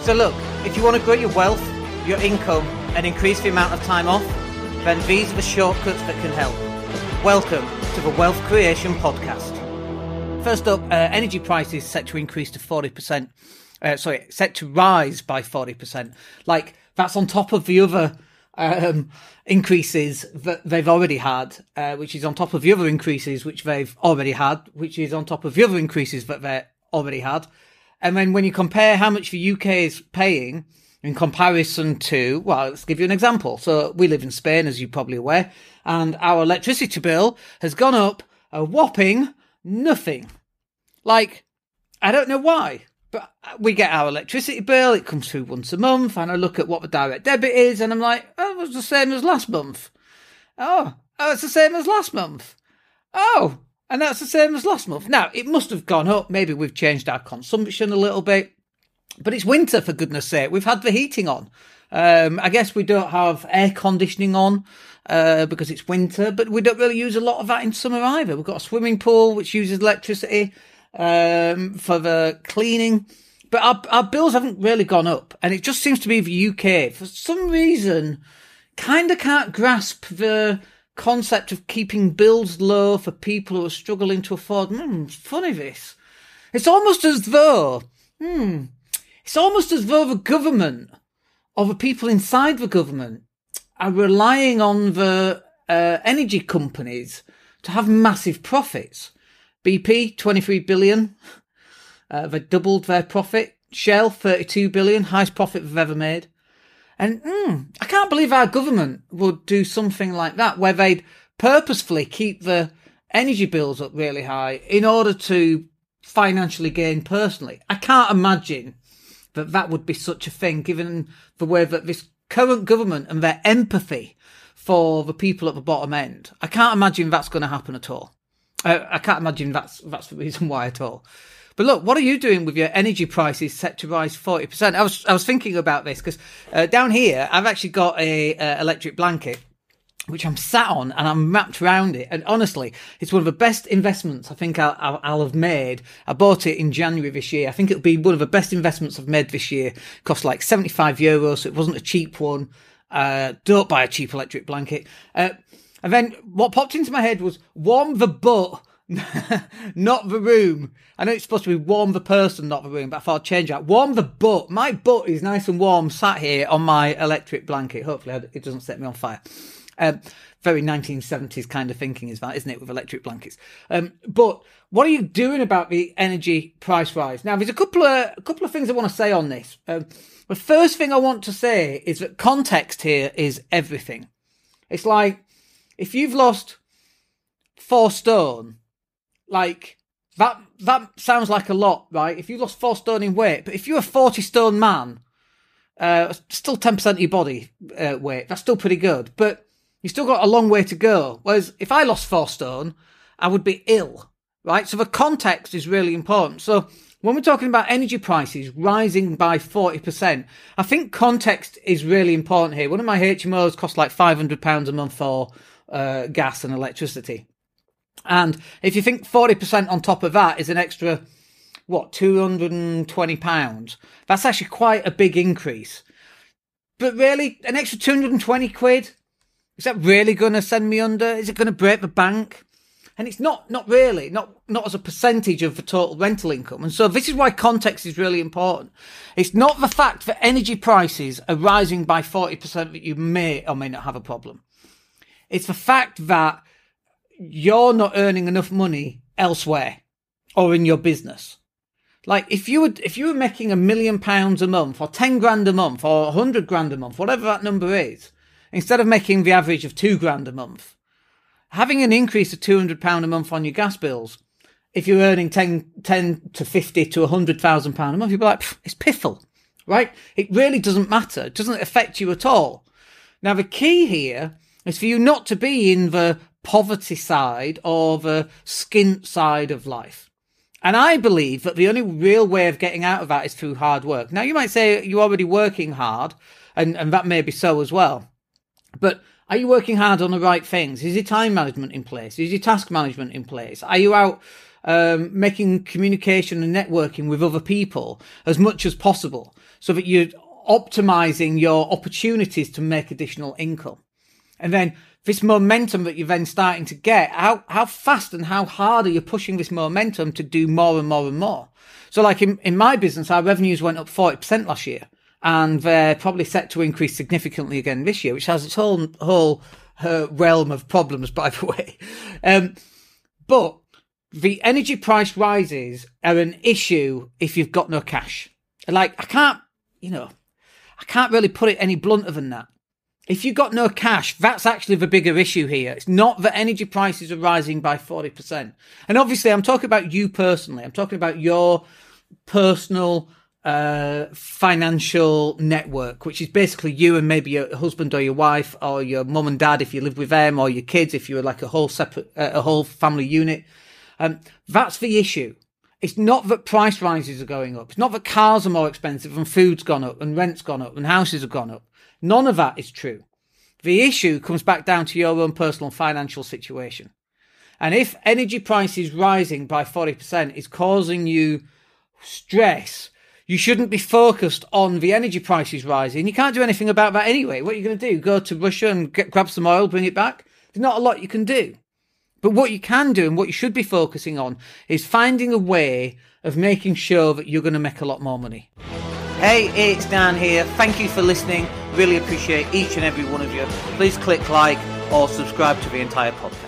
So look, if you want to grow your wealth, your income, and increase the amount of time off, then these are the shortcuts that can help. Welcome to the Wealth Creation Podcast. First up, energy prices set to increase to 40%. Set to rise by 40%. Like, that's on top of the other increases that they've already had, which is on top of the other increases which they've already had, which is on top of the other increases that they already had. And then when you compare how much the UK is paying in comparison to, well, let's give you an example. So we live in Spain, as you're probably aware, and our electricity bill has gone up a whopping nothing. Like, I don't know why, but we get our electricity bill, it comes through once a month, and I look at what the direct debit is, and I'm like, oh, it was the same as last month. Oh, it's the same as last month. Oh, and that's the same as last month. Now, it must have gone up. Maybe we've changed our consumption a little bit. But it's winter, for goodness sake. We've had the heating on. I guess we don't have air conditioning on because it's winter. But we don't really use a lot of that in summer either. We've got a swimming pool which uses electricity for the cleaning. But our bills haven't really gone up. And it just seems to be the UK, for some reason, kind of can't grasp the concept of keeping bills low for people who are struggling to afford. It's funny, this. It's almost as though the government, or the people inside the government, are relying on the energy companies to have massive profits. BP, 23 billion. They doubled their profit. Shell, 32 billion. Highest profit they've ever made. And I can't believe our government would do something like that, where they'd purposefully keep the energy bills up really high in order to financially gain personally. I can't imagine that would be such a thing, given the way that this current government and their empathy for the people at the bottom end. I can't imagine that's going to happen at all. I can't imagine that's the reason why at all. But look, what are you doing with your energy prices set to rise 40%? I was thinking about this because down here I've actually got a electric blanket which I'm sat on and I'm wrapped around it. And honestly, it's one of the best investments I think I'll have made. I bought it in January this year. I think it'll be one of the best investments I've made this year. It cost like €75, so it wasn't a cheap one. Don't buy a cheap electric blanket. And then what popped into my head was warm the butt, not the room. I know it's supposed to be warm the person, not the room, but I thought I'd change that. Warm the butt. My butt is nice and warm sat here on my electric blanket. Hopefully it doesn't set me on fire. Very 1970s kind of thinking is that, isn't it, with electric blankets? But what are you doing about the energy price rise? Now, there's a couple of things I want to say on this. The first thing I want to say is that context here is everything. It's like, if you've lost 4 stone, like, that sounds like a lot, right? If you lost 4 stone in weight, but if you're a 40 stone man, still 10% of your body weight, that's still pretty good, but you still got a long way to go. Whereas if I lost 4 stone, I would be ill, right? So the context is really important. So when we're talking about energy prices rising by 40%, I think context is really important here. One of my HMOs costs like £500 a month for gas and electricity. And if you think 40% on top of that is an extra, £220, that's actually quite a big increase. But really, an extra 220 quid, is that really going to send me under? Is it going to break the bank? And it's not really, not as a percentage of the total rental income. And so this is why context is really important. It's not the fact that energy prices are rising by 40% that you may or may not have a problem. It's the fact that you're not earning enough money elsewhere or in your business. Like, if you were making £1 million a month, or 10 grand a month, or 100 grand a month, whatever that number is, instead of making the average of 2 grand a month, having an increase of £200 a month on your gas bills, if you're earning 10 to 50 to £100,000 a month, you'd be like, it's piffle, right? It really doesn't matter. It doesn't affect you at all. Now, the key here is for you not to be in the poverty side or the skint side of life. And I believe that the only real way of getting out of that is through hard work. Now, you might say you're already working hard, and that may be so as well. But are you working hard on the right things? Is your time management in place? Is your task management in place? Are you out making communication and networking with other people as much as possible so that you're optimizing your opportunities to make additional income. And then this momentum that you're then starting to get, how fast and how hard are you pushing this momentum to do more and more and more? So like in my business, our revenues went up 40% last year, and they're probably set to increase significantly again this year, which has its whole realm of problems, by the way. But the energy price rises are an issue if you've got no cash. Like, I can't really put it any blunter than that. If you've got no cash, that's actually the bigger issue here. It's not that energy prices are rising by 40%. And obviously, I'm talking about you personally. I'm talking about your personal financial network, which is basically you and maybe your husband or your wife or your mum and dad if you live with them, or your kids if you were like a whole separate, a whole family unit. That's the issue. It's not that price rises are going up. It's not that cars are more expensive and food's gone up and rent's gone up and houses have gone up. None of that is true. The issue comes back down to your own personal financial situation. And if energy prices rising by 40% is causing you stress, you shouldn't be focused on the energy prices rising. You can't do anything about that anyway. What are you going to do? Go to Russia and grab some oil, bring it back? There's not a lot you can do. But what you can do and what you should be focusing on is finding a way of making sure that you're going to make a lot more money. Hey, it's Dan here. Thank you for listening. Really appreciate each and every one of you. Please click like or subscribe to the entire podcast.